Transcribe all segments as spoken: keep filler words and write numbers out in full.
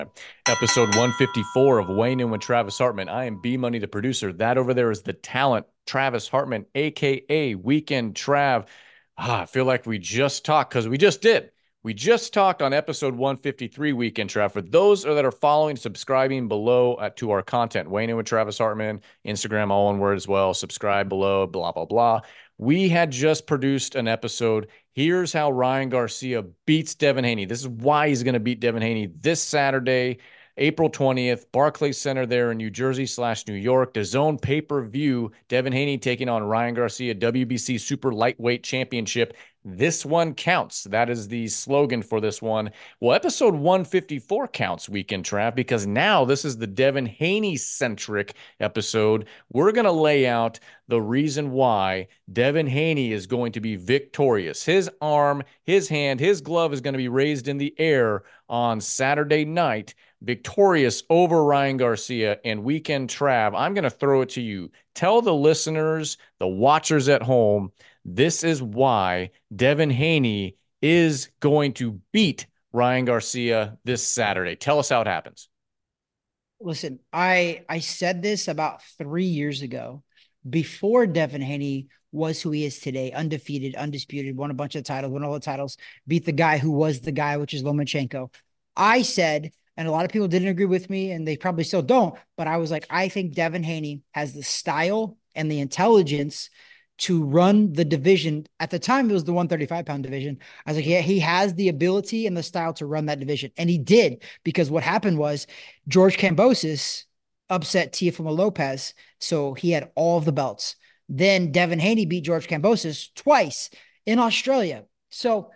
Episode one fifty-four of Weighing In with Travis Hartman. I am B Money, the producer. That over there is the talent, Travis Hartman, aka Weekend Trav. Ah, I feel like we just talked because we just did. We just talked on episode one fifty-three, Weekend Trav. For those that are following, subscribing below uh, to our content, Weighing In with Travis Hartman, Instagram, all one word as well. Subscribe below, blah, blah, blah. We had just produced an episode. Here's how Ryan Garcia beats Devin Haney. This is why he's going to beat Devin Haney this Saturday, April twentieth, Barclays Center there in New Jersey slash New York. The zone pay-per-view, Devin Haney taking on Ryan Garcia, W B C Super Lightweight Championship. This one counts. That is the slogan for this one. Well, episode one fifty-four counts, Weekend Trap, because now this is the Devin Haney-centric episode. We're going to lay out the reason why Devin Haney is going to be victorious. His arm, his hand, his glove is going to be raised in the air on Saturday night, victorious over Ryan Garcia. And Weekend Trav, I'm going to throw it to you. Tell the listeners, the watchers at home, this is why Devin Haney is going to beat Ryan Garcia this Saturday. Tell us how it happens. Listen, I I said this about three years ago, before Devin Haney was who he is today, undefeated, undisputed, won a bunch of titles, won all the titles, beat the guy who was the guy, which is Lomachenko. I said, and a lot of people didn't agree with me, and they probably still don't, but I was like, I think Devin Haney has the style and the intelligence to run the division. At the time, it was the one thirty-five pound division. I was like, yeah, he has the ability and the style to run that division. And he did, because what happened was George Kambosos upset Teofimo Lopez. So he had all of the belts. Then Devin Haney beat George Kambosos twice in Australia. So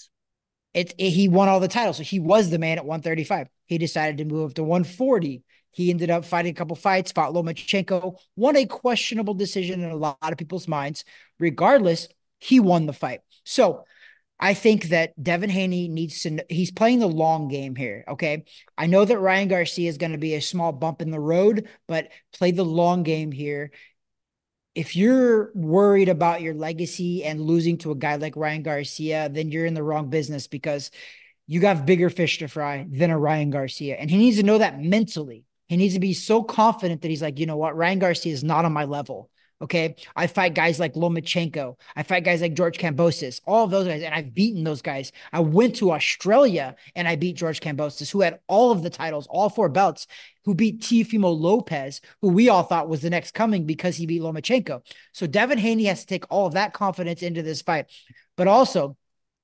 it, it, he won all the titles. So he was the man at one thirty-five. He decided to move up to one forty. He ended up fighting a couple fights, fought Lomachenko, won a questionable decision in a lot of people's minds. Regardless, he won the fight. So I think that Devin Haney needs to, he's playing the long game here. Okay. I know that Ryan Garcia is going to be a small bump in the road, but play the long game here. If you're worried about your legacy and losing to a guy like Ryan Garcia, then you're in the wrong business, because you got bigger fish to fry than a Ryan Garcia. And he needs to know that mentally. He needs to be so confident that he's like, you know what? Ryan Garcia is not on my level. Okay. I fight guys like Lomachenko. I fight guys like George Kambosos, all of those guys. And I've beaten those guys. I went to Australia and I beat George Kambosos, who had all of the titles, all four belts, who beat Teofimo Lopez, who we all thought was the next coming because he beat Lomachenko. So Devin Haney has to take all of that confidence into this fight, but also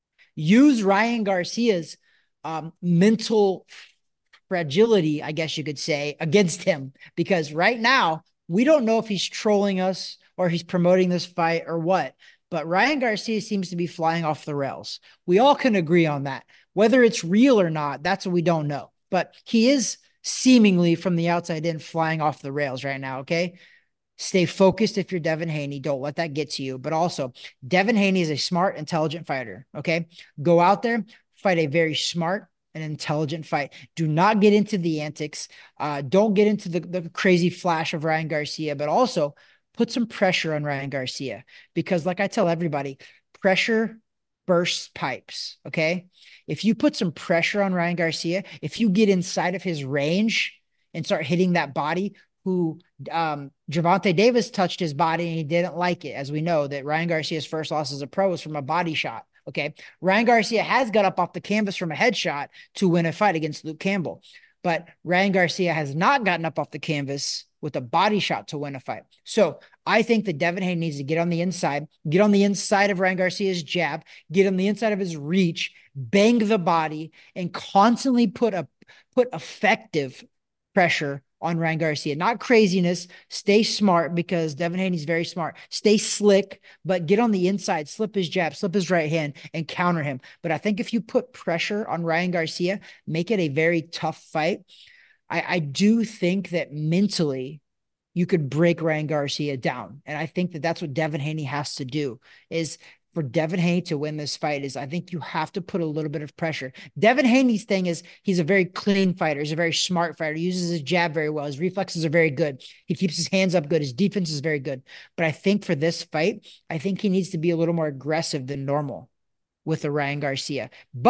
use Ryan Garcia's um, mental fragility, I guess you could say, against him. Because right now, we don't know if he's trolling us or he's promoting this fight or what. But Ryan Garcia seems to be flying off the rails. We all can agree on that. Whether it's real or not, that's what we don't know. But he is seemingly from the outside in flying off the rails right now. Okay. Stay focused if you're Devin Haney. Don't let that get to you. But also, Devin Haney is a smart, intelligent fighter. Okay. Go out there, fight a very smart and intelligent fight. Do not get into the antics. Uh, don't get into the, the crazy flash of Ryan Garcia, but also put some pressure on Ryan Garcia. Because, like I tell everybody, pressure bursts pipes. Okay. If you put some pressure on Ryan Garcia, if you get inside of his range and start hitting that body, who um, Gervonta Davis touched his body and he didn't like it. As we know, that Ryan Garcia's first loss as a pro was from a body shot. Okay. Ryan Garcia has got up off the canvas from a headshot to win a fight against Luke Campbell. But Ryan Garcia has not gotten up off the canvas with a body shot to win a fight. So I think that Devin Haney needs to get on the inside, get on the inside of Ryan Garcia's jab, get on the inside of his reach, bang the body, and constantly put a put effective pressure on Ryan Garcia. Not craziness. Stay smart, because Devin Haney's very smart. Stay slick, but get on the inside, slip his jab, slip his right hand, and counter him. But I think if you put pressure on Ryan Garcia, make it a very tough fight, I, I do think that mentally you could break Ryan Garcia down. And I think that that's what Devin Haney has to do, is for Devin Haney to win this fight, is I think you have to put a little bit of pressure. Devin Haney's thing is he's a very clean fighter. He's a very smart fighter. He uses his jab very well. His reflexes are very good. He keeps his hands up good. His defense is very good. But I think for this fight, I think he needs to be a little more aggressive than normal with the Ryan Garcia. But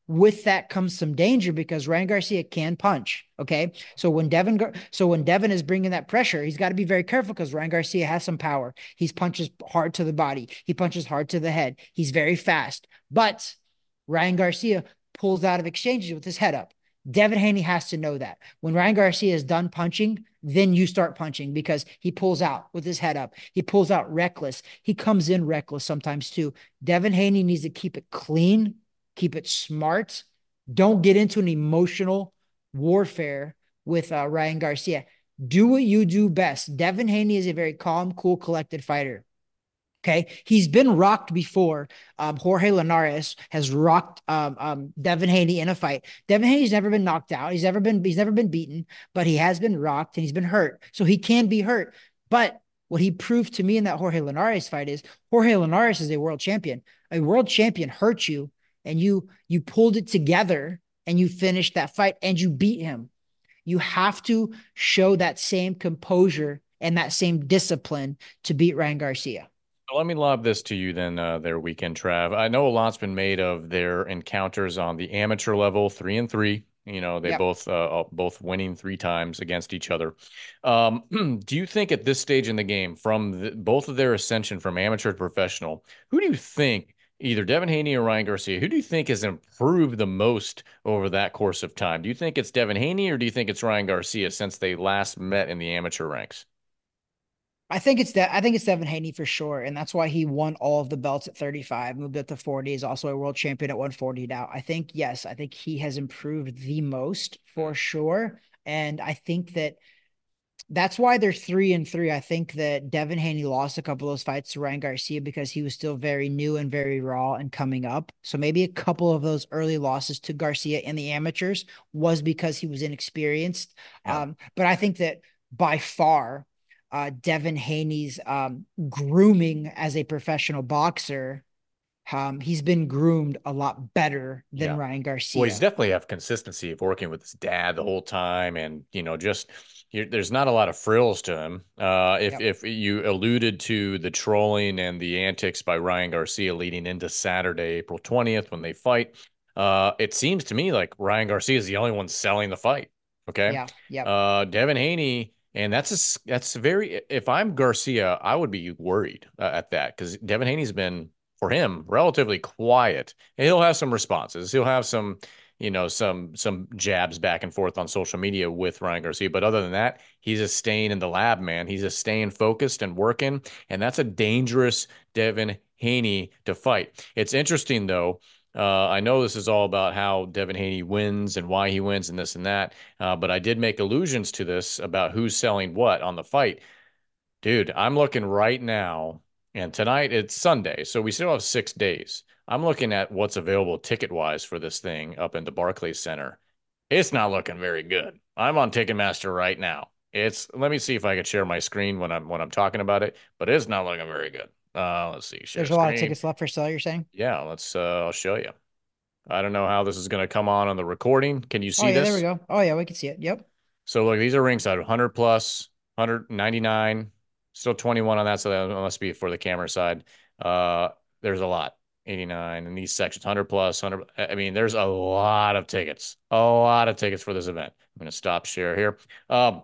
with that comes some danger because Ryan Garcia can punch. Okay, so when Devin, so when Devin is bringing that pressure, he's got to be very careful because Ryan Garcia has some power. He punches hard to the body. He punches hard to the head. He's very fast, but Ryan Garcia pulls out of exchanges with his head up. Devin Haney has to know that when Ryan Garcia is done punching, then you start punching because he pulls out with his head up. He pulls out reckless. He comes in reckless sometimes too. Devin Haney needs to keep it clean, keep it smart. Don't get into an emotional warfare with uh, Ryan Garcia. Do what you do best. Devin Haney is a very calm, cool, collected fighter. Okay. He's been rocked before. Um, Jorge Linares has rocked um, um, Devin Haney in a fight. Devin Haney's never been knocked out. He's never been, he's never been beaten, but he has been rocked and he's been hurt. So he can be hurt. But what he proved to me in that Jorge Linares fight is Jorge Linares is a world champion. A world champion hurt you and you you pulled it together and you finished that fight and you beat him. You have to show that same composure and that same discipline to beat Ryan Garcia. Let me lob this to you then, uh, their weekend, Trav. I know a lot's been made of their encounters on the amateur level, three and three. You know, they Yep. both uh, both winning three times against each other. Um, do you think at this stage in the game, from the, both of their ascension from amateur to professional, who do you think, either Devin Haney or Ryan Garcia, who do you think has improved the most over that course of time? Do you think it's Devin Haney or do you think it's Ryan Garcia since they last met in the amateur ranks? I think it's that I think it's Devin Haney for sure, and that's why he won all of the belts at thirty-five, moved up to forty, is also a world champion at one forty now. I think yes, I think he has improved the most for sure, and I think that that's why they're three and three. I think that Devin Haney lost a couple of those fights to Ryan Garcia because he was still very new and very raw and coming up. So maybe a couple of those early losses to Garcia in the amateurs was because he was inexperienced. Yeah. Um, but I think that by far, uh, Devin Haney's um, grooming as a professional boxer, um, he's been groomed a lot better than Yeah. Ryan Well, he's Garcia. definitely have consistency of working with his dad the whole time, and you know, just you, there's not a lot of frills to him. Uh, if Yep. if you alluded to the trolling and the antics by Ryan Garcia leading into Saturday, April twentieth, when they fight, uh, it seems to me like Ryan Garcia is the only one selling the fight. Okay, Yeah. Yep. uh, Devin Haney. And that's a that's very. If I'm Garcia, I would be worried uh, at that because Devin Haney's been for him relatively quiet. And he'll have some responses. He'll have some, you know, some some jabs back and forth on social media with Ryan Garcia. But other than that, he's just staying in the lab, man. He's just staying focused and working. And that's a dangerous Devin Haney to fight. It's interesting though. Uh, I know this is all about how Devin Haney wins and why he wins and this and that. Uh, but I did make allusions to this about who's selling what on the fight. Dude, I'm looking right now, and tonight it's Sunday, so we still have six days. I'm looking at what's available ticket-wise for this thing up in the Barclays Center. It's not looking very good. I'm on Ticketmaster right now. It's let me see if I can share my screen when I'm when I'm talking about it, but it's not looking very good. Uh, let's see, share There's a lot of screen. tickets left for sale, you're saying? Yeah, let's uh I'll show you. I don't know how this is going to come on on the recording. Can you Oh see yeah, there we this? go. Oh yeah, we can see it. Yep. So look, these are ringside, one hundred plus, one ninety-nine, still twenty-one on that, so that must be for the camera side. Uh, there's a lot, eighty-nine in these sections, one hundred plus, one hundred. I mean, there's a lot of tickets, a lot of tickets for this event. I'm going to stop share here. Um,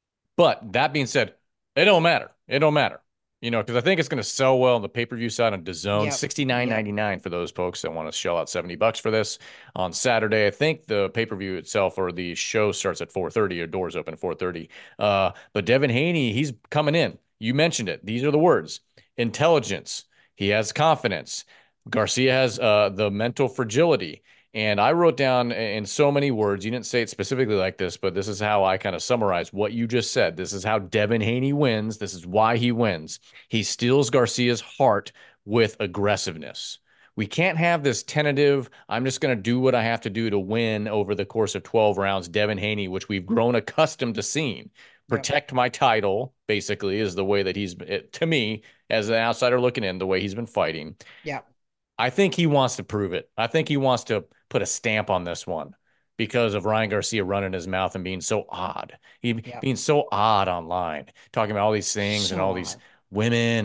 but that being said, it don't matter. It don't matter. You know, because I think it's going to sell well on the pay-per-view side on DAZN, Yep. Yep. sixty-nine ninety-nine for those folks that want to shell out seventy bucks for this on Saturday. I think the pay-per-view itself or the show starts at four thirty or doors open at four thirty. Uh, but Devin Haney, he's coming in. You mentioned it. These are the words. Intelligence. He has confidence. Garcia has uh, the mental fragility. And I wrote down in so many words, you didn't say it specifically like this, but this is how I kind of summarize what you just said. This is how Devin Haney wins. This is why he wins. He steals Garcia's heart with aggressiveness. We can't have this tentative, I'm just going to do what I have to do to win over the course of twelve rounds, Devin Haney, which we've grown accustomed to seeing. Yep. Protect my title, basically, is the way that he's, to me, as an outsider looking in, the way he's been fighting. Yep. I think he wants to prove it. I think he wants to put a stamp on this one because of Ryan Garcia running his mouth and being so odd. He Yep. being so odd online, talking about all these things and So all these odd. women and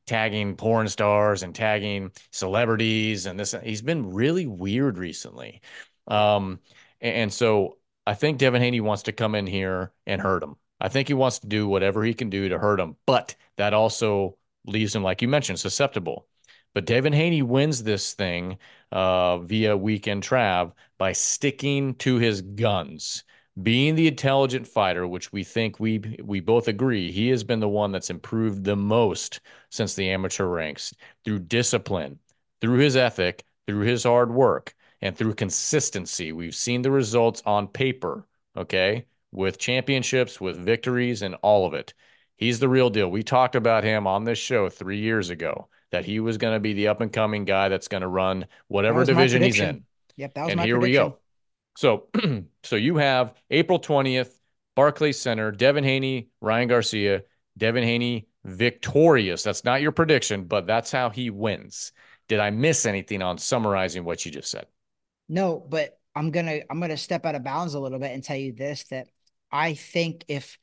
tagging porn stars and tagging celebrities and this. He's been really weird recently. Yeah. Um, and so I think Devin Haney wants to come in here and hurt him. I think he wants to do whatever he can do to hurt him, but that also leaves him, like you mentioned, susceptible. But Devin Haney wins this thing uh, via weekend trav by sticking to his guns, being the intelligent fighter, which we think we we both agree he has been the one that's improved the most since the amateur ranks through discipline, through his ethic, through his hard work, and through consistency. We've seen the results on paper, okay, with championships, with victories, and all of it. He's the real deal. We talked about him on this show three years ago that he was going to be the up and coming guy that's going to run That whatever was my division he's prediction. in. Yep, that was And my here we prediction. go. So, so you have April twentieth, Barclays Center, Devin Haney, Ryan Garcia, Devin Haney victorious. That's not your prediction, but that's how he wins. Did I miss anything on summarizing what you just said? No, but I'm gonna I'm gonna step out of bounds a little bit and tell you this, that I think if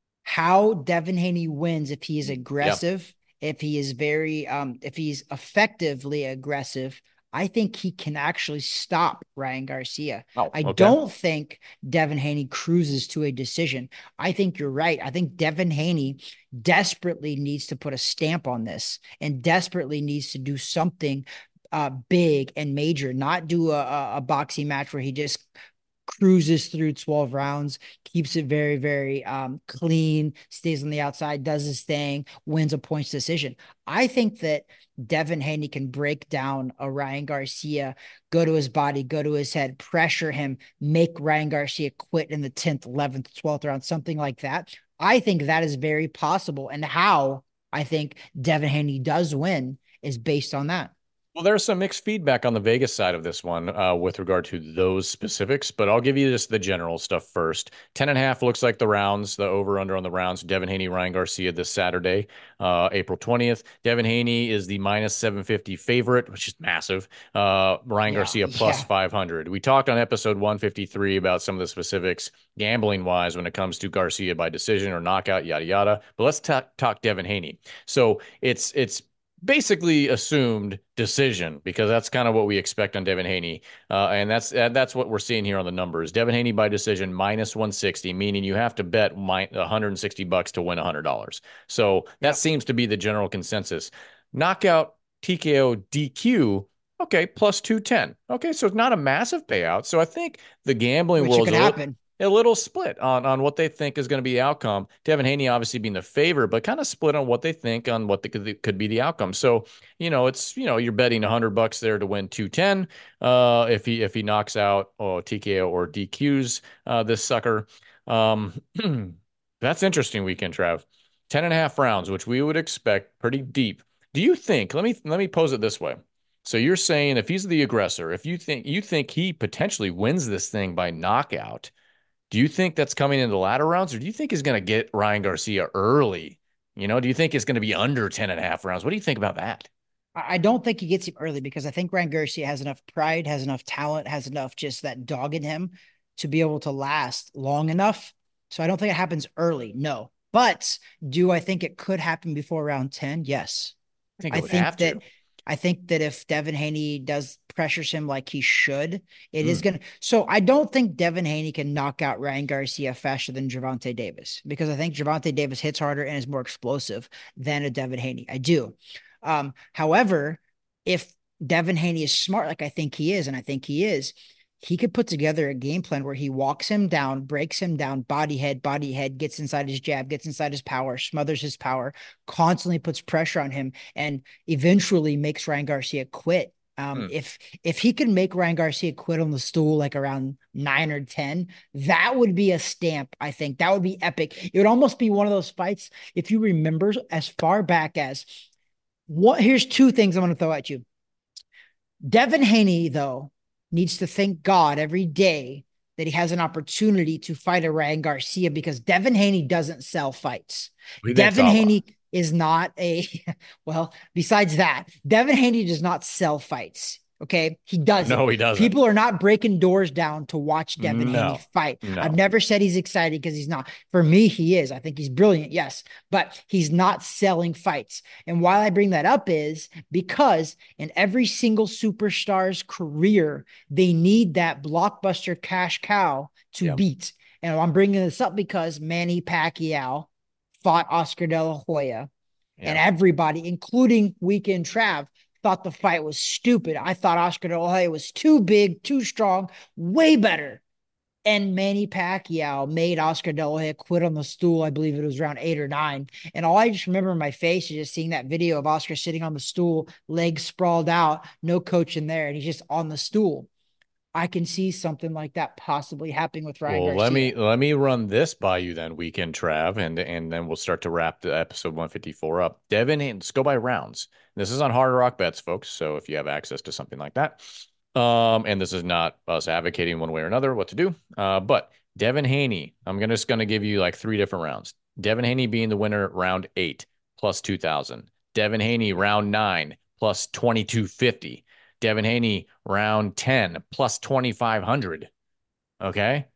how Devin Haney wins, if he is Yeah. aggressive, if he is very um if he's effectively aggressive, I think he can actually stop Ryan Garcia. Oh, I okay. don't think Devin Haney cruises to a decision. I think you're right. I think Devin Haney desperately needs to put a stamp on this and desperately needs to do something uh, big and major, not do a, a, a boxing match where he just cruises through twelve rounds, keeps it very, very um, clean, stays on the outside, does his thing, wins a points decision. I think that Devin Haney can break down a Ryan Garcia, go to his body, go to his head, pressure him, make Ryan Garcia quit in the tenth, eleventh, twelfth round, something like that. I think that is very possible. And how I think Devin Haney does win is based on that. Well, there's some mixed feedback on the Vegas side of this one uh, with regard to those specifics, but I'll give you just the general stuff first. Ten and a half looks like the rounds, the over under on the rounds. Devin Haney, Ryan Garcia this Saturday, uh, April twentieth. Devin Haney is the minus seven fifty favorite, which is massive. Uh, Ryan Yeah, Garcia plus yeah. five hundred. We talked on episode one fifty-three about some of the specifics gambling wise when it comes to Garcia by decision or knockout, yada, yada. But let's talk, talk Devin Haney. So it's, it's, basically assumed decision because that's kind of what we expect on Devin Haney. Uh, and that's that's what we're seeing here on the numbers. Devin Haney by decision minus one sixty, meaning you have to bet one hundred sixty bucks to win one hundred dollars. So that Yep. seems to be the general consensus. Knockout, T K O, D Q, okay, plus two ten. Okay, so it's not a massive payout. So I think the gambling Which it world's could a little happen. a little split on on what they think is going to be the outcome. Devin Haney obviously being the favorite, but kind of split on what they think on what the, could, could be the outcome. So, you know, it's, you know, you're betting a hundred bucks there to win two ten. Uh, if he if he knocks out oh, T K O or D Qs uh, this sucker. Um, that's interesting weekend, Trav. Ten and a half rounds, which we would expect pretty deep. Do you think, let me let me pose it this way. So you're saying if he's the aggressor, if you think you think he potentially wins this thing by knockout, do you think that's coming in the latter rounds, or do you think he's going to get Ryan Garcia early? You know, do you think it's going to be under ten and a half rounds? What do you think about that? I don't think he gets him early because I think Ryan Garcia has enough pride, has enough talent, has enough just that dog in him to be able to last long enough. So I don't think it happens early. No. But do I think it could happen before round ten? Yes. I think it I would think have to. that I think that if Devin Haney does pressures him like he should, it is Mm. gonna. So I don't think Devin Haney can knock out Ryan Garcia faster than Gervonta Davis because I think Gervonta Davis hits harder and is more explosive than a Devin Haney. I do. Um, however, if Devin Haney is smart, like I think he is, and I think he is, he could put together a game plan where he walks him down, breaks him down, body head, body head, gets inside his jab, gets inside his power, smothers his power, constantly puts pressure on him, and eventually makes Ryan Garcia quit. Um, Mm. if if he could make Ryan Garcia quit on the stool like around nine or ten, that would be a stamp. I think that would be epic. It would almost be one of those fights, if you remember, as far back as what. Here's two things I'm going to throw at you. Devin Haney, though, needs to thank God every day that he has an opportunity to fight a Ryan Garcia because Devin Haney doesn't sell fights. What do you think, Devin Sava? Haney is not a, well, besides that, Devin Haney does not sell fights. Okay. He doesn't. No, he doesn't. People are not breaking doors down to watch Devin Haney No, fight. I've no. never said he's excited because he's not. For me, he is. I think he's brilliant. Yes. But he's not selling fights. And why I bring that up is because in every single superstar's career, they need that blockbuster cash cow to Yeah. beat. And I'm bringing this up because Manny Pacquiao fought Oscar De La Hoya, and Yeah. everybody, including Weekend Trav, thought the fight was stupid. I thought Oscar De La Hoya was too big, too strong, way better. And Manny Pacquiao made Oscar De La Hoya quit on the stool. I believe it was around eight or nine. And all I just remember in my face is just seeing that video of Oscar sitting on the stool, legs sprawled out, no coach in there, and he's just on the stool. I can see something like that possibly happening with Ryan Well, let me Garcia. let me run this by you then, Weekend Trav, and and then we'll start to wrap the episode one fifty-four up. Devin, and let's go by rounds. This is on Hard Rock Bets, folks. So if you have access to something like that, um, and this is not us advocating one way or another what to do, uh, but Devin Haney, I'm gonna just gonna give you like three different rounds. Devin Haney being the winner, round eight plus two thousand. Devin Haney, round nine plus twenty-two fifty. Devin Haney, round ten plus twenty-five hundred. Okay.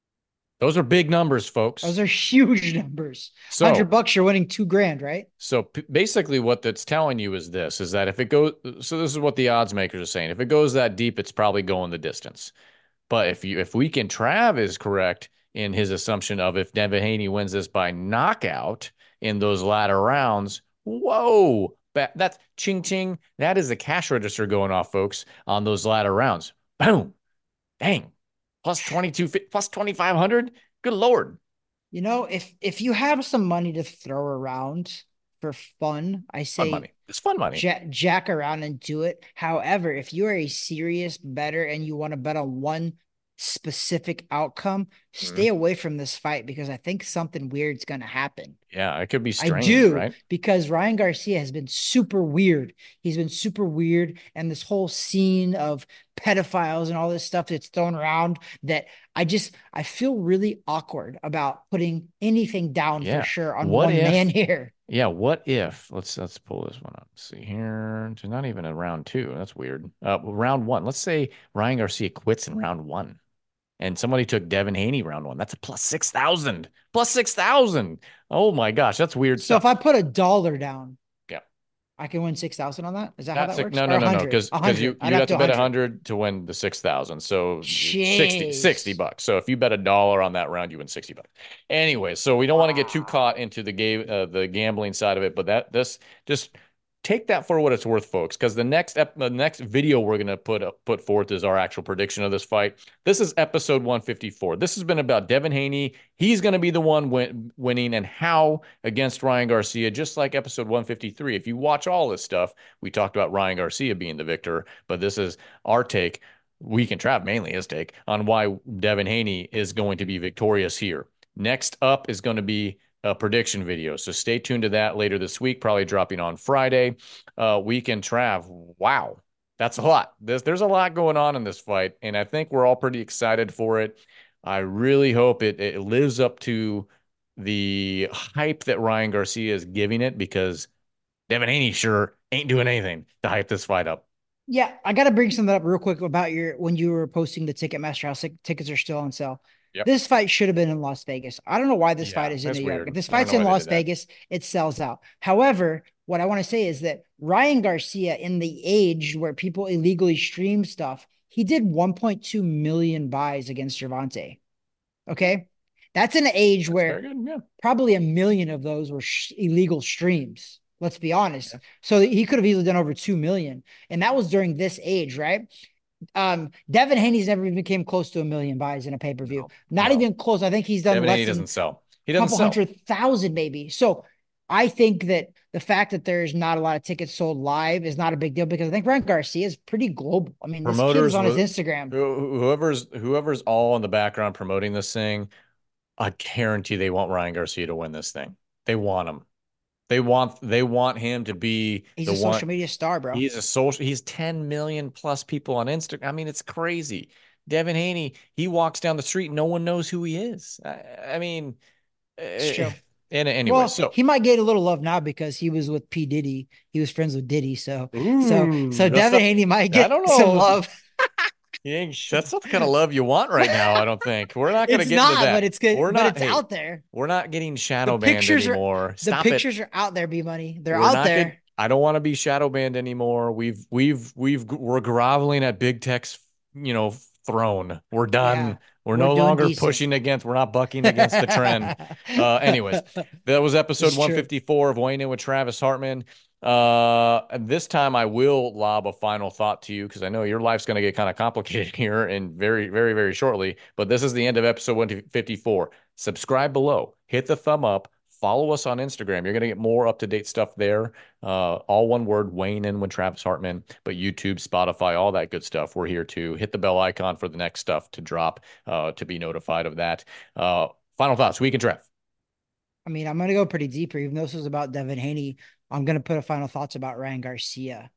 Those are big numbers, Those folks. are huge numbers. Hundred So, bucks, you're winning two grand, right? so p- basically, what that's telling you is this: is that if it goes, so this is what the odds makers are saying. If it goes that deep, it's probably going the distance. But if you, if Weekend Trav is correct in his assumption of if Devin Haney wins this by knockout in those latter rounds, whoa, that's ching ching. That is the cash register going off, folks, on those latter rounds. Boom, dang, plus twenty-two, plus twenty-five hundred. Good Lord. You know, if if you have some money to throw around for fun, I Fun say money. It's fun money. jack, jack around and do it. However, if you are a serious bettor and you want to bet on one specific outcome, stay Mhm. away from this fight because I think something weird's going to happen. Yeah, it could be I strange, do right? because Ryan Garcia has been super weird. He's been super weird. And this whole scene of pedophiles and all this stuff that's thrown around that I just, I feel really awkward about putting anything down for Yeah. sure on What one man if, here. yeah, what if, let's let's pull this one up. Let's see here. It's not even in round two. That's weird. Uh, round one. Let's say Ryan Garcia quits in round one and somebody took Devin Haney round one. That's a plus six thousand. Plus six thousand. Oh my gosh, that's weird So stuff. if I put a dollar down, Yeah. I can win six thousand on that. Is that how Not that six. works? No, Or no, a no, no. hundred, Because a because you hundred. I'd you'd have have to to a bet a hundred. hundred to win the six thousand. So sixty, sixty Jeez. bucks. So if you bet a dollar on that round, you win sixty bucks. Anyway, so we don't want to get too Wow. caught into the game, uh, the gambling side of it. But that this just take that for what it's worth, folks. Because the next ep- the next video we're gonna put up, put forth is our actual prediction of this fight. This is episode one fifty-four. This has been about Devin Haney. He's gonna be the one win- winning, and how against Ryan Garcia, just like episode one fifty-three. If you watch all this stuff, we talked about Ryan Garcia being the victor, but this is our take. We can trap mainly his take on why Devin Haney is going to be victorious here. Next up is going to be a prediction video. So stay tuned to that later this week, probably dropping on Friday. Uh, Weekend Trav. Wow. That's a lot. There's, there's a lot going on in this fight, and I think we're all pretty excited for it. I really hope it, it lives up to the hype that Ryan Garcia is giving it, because Devin Haney sure ain't doing anything to hype this fight up. Yeah, I got to bring something up real quick about your when you were posting the Ticketmaster house. Tickets are still on sale. Yep. This fight should have been in Las Vegas. I don't know why this fight Yeah, is in that's New York. If weird. this I don't fight's know in why they Las did that. Vegas, it sells out. However, what I want to say is that Ryan Garcia, in the age where people illegally stream stuff, he did one point two million buys against Gervonta. Okay. That's an age That's very where good. Yeah. probably a million of those were sh- illegal streams. Let's be honest. Yeah. So he could have easily done over two million. And that was during this age, right? Um, Devin Haney's never even came close to a million buys in a pay per view. No, Not no. even close. I think he's done Devin Haney less than doesn't sell. He a doesn't couple sell. hundred thousand, maybe. So I think that the fact that there's not a lot of tickets sold live is not a big deal because I think Ryan Garcia is pretty global. I mean, this kid is Promoters, on his wh- Instagram. whoever's whoever's all in the background promoting this thing, I guarantee they want Ryan Garcia to win this thing. They want him. They want they want him to be He's the a one. social media star, bro. He's a social. He's ten million plus people on Instagram. I mean, it's crazy. Devin Haney, he walks down the street, no one knows who he is. I, I mean, It's uh, true. And anyways, Well, so he might get a little love now because he was with P. Diddy. He was friends with Diddy. So, so, ooh, so that's Devin not, Haney might I get don't some know. love. He ain't, that's not the kind of love you want right now, I don't think. We're not going to It's get into not, but that. it's good, We're but not, it's hey, out there. we're not getting The shadow banned pictures are anymore. the Stop it. pictures are out there, B Money. They're We're out not getting, there. I don't want to be shadow banned anymore. We've, we've, we've, we're groveling at Big Tech's, you know, throne. We're Yeah. done. We're We're no doing longer decent. pushing against, we're not bucking against the trend. Uh, anyways, that was episode It's true. one fifty-four of Weighing In with Travis Hartman. Uh, and this time I will lob a final thought to you because I know your life's going to get kind of complicated here and very, very, very shortly. But this is the end of episode one fifty-four. Subscribe below, hit the thumb up, follow us on Instagram. You're going to get more up to date stuff there. Uh, all one word, Weighing In with Travis Hartman, but YouTube, Spotify, all that good stuff. We're here too. Hit the bell icon for the next stuff to drop uh, to be notified of that. Uh, final thoughts, week and Trev. I mean, I'm gonna go pretty deeper, even though this was about Devin Haney. I'm gonna put a final thoughts about Ryan Garcia.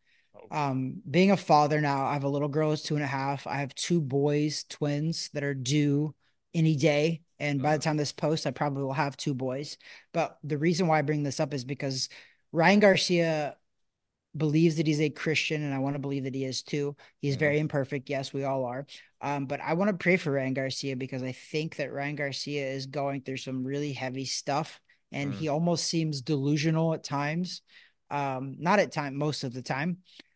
Um, being a father now, I have a little girl who's two and a half. I have two boys, twins that are due any day. And by the time this posts, I probably will have two boys. But the reason why I bring this up is because Ryan Garcia believes that he's a Christian, and I want to believe that he is too. He's Mm-hmm. very imperfect. Yes, we all are. Um, but I want to pray for Ryan Garcia because I think that Ryan Garcia is going through some really heavy stuff, and Mm-hmm. he almost seems delusional at times. Um, not at time, most of the time,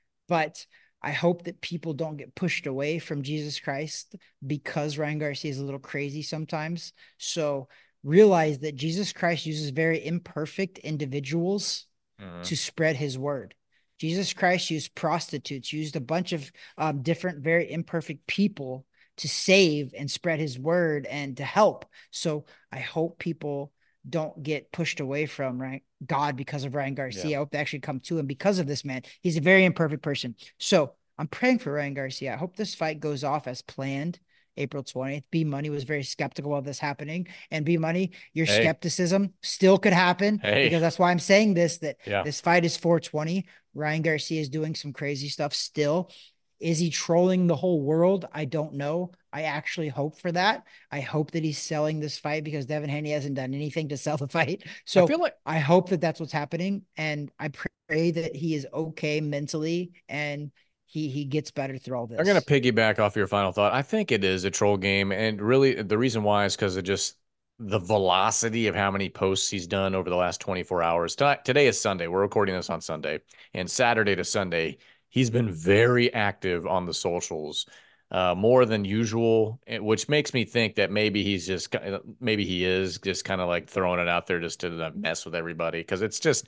but I hope that people don't get pushed away from Jesus Christ because Ryan Garcia is a little crazy sometimes. So realize that Jesus Christ uses very imperfect individuals Mm-hmm. to spread his word. Jesus Christ used prostitutes, used a bunch of um, different, very imperfect people to save and spread his word and to help. So I hope people don't get pushed away from right God because of Ryan Yeah. Garcia. I hope they actually come to him because of this man. He's a very imperfect person. So I'm praying for Ryan Garcia. I hope this fight goes off as planned. April twentieth. B Money was very skeptical of this happening. And B Money, your Hey, skepticism still could happen hey, because that's why I'm saying this that yeah. this fight is four twenty. Ryan Garcia is doing some crazy stuff still. Is he trolling the whole world? I don't know. I actually hope for that. I hope that he's selling this fight because Devin Haney hasn't done anything to sell the fight. I So feel like I hope that that's what's happening. And I pray that he is okay mentally and he he gets better through all I'm gonna this. piggyback off your final thought. I think it is a troll game, and really the reason why is because of just the velocity of how many posts he's done over the last twenty-four hours. Tonight, today is Sunday. We're recording this on Sunday, and Saturday to Sunday, he's been very active on the socials, uh, more than usual, eh, which makes me think that maybe he's just maybe he is just kind of like throwing it out there just to mess with everybody because it's just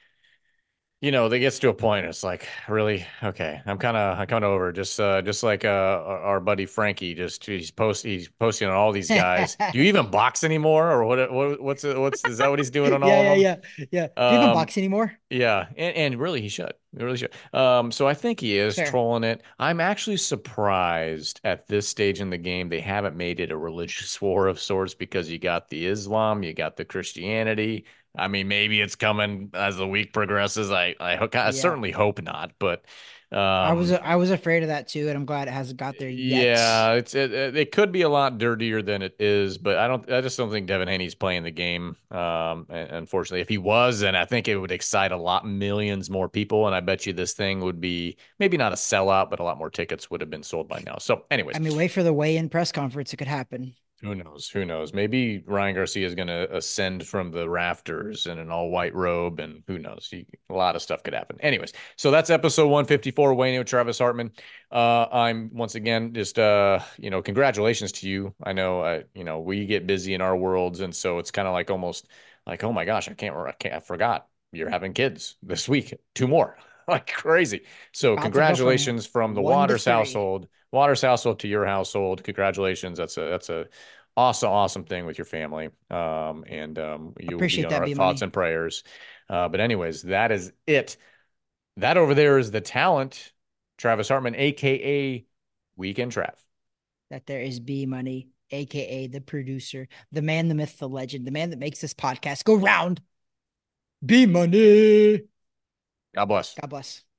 you know, they gets to a point. It's like, really, okay. I'm kind of, I'm kind of over. Just, uh, just like uh, our buddy Frankie. Just he's post, he's posting on all these guys. Do you even box anymore, or what? What? What's what's is that what he's doing on all yeah, yeah, of yeah, yeah. them? Do you even Um, box anymore? yeah, and, and really, he should. He really should. Um, so I think he is Fair. trolling it. I'm actually surprised at this stage in the game they haven't made it a religious war of sorts because you got the Islam, you got the Christianity. I mean, maybe it's coming as the week progresses. I I, ho- I Yeah. certainly hope not, but I was um, I was afraid of that too, and I'm glad it hasn't got there yet. yeah, it's it, it it could be a lot dirtier than it is, but I don't I just don't think Devin Haney's playing the game. Um, and unfortunately, if he was, then I think it would excite a lot millions more people, and I bet you this thing would be maybe not a sellout, but a lot more tickets would have been sold by now. So, anyways, I mean, wait for the weigh-in press conference. It could happen. who knows? Who knows? Maybe Ryan Garcia is going to ascend from the rafters in an all white robe, and who knows? He, a lot of stuff could happen. Anyways, so that's episode one fifty-four. Wayne with Travis Hartman. Uh, I'm once again just uh, you know, congratulations to you. I know, uh, you know, we get busy in our worlds, and so it's kind of like almost like, oh my gosh, I can't, I can't, I forgot you're having kids this week, two more, like crazy. So About to go from congratulations from the one to Waters three. household. Waters household to your household. Congratulations. That's a that's a awesome, awesome thing with your family. Um, and um, you will be Appreciate on that, our B thoughts Money. and prayers. Uh, but anyways, that is it. That over there is the talent, Travis Hartman, aka Weekend Trav. That there is B Money, aka the producer, the man, the myth, the legend, the man that makes this podcast go round. B Money. God bless. God bless.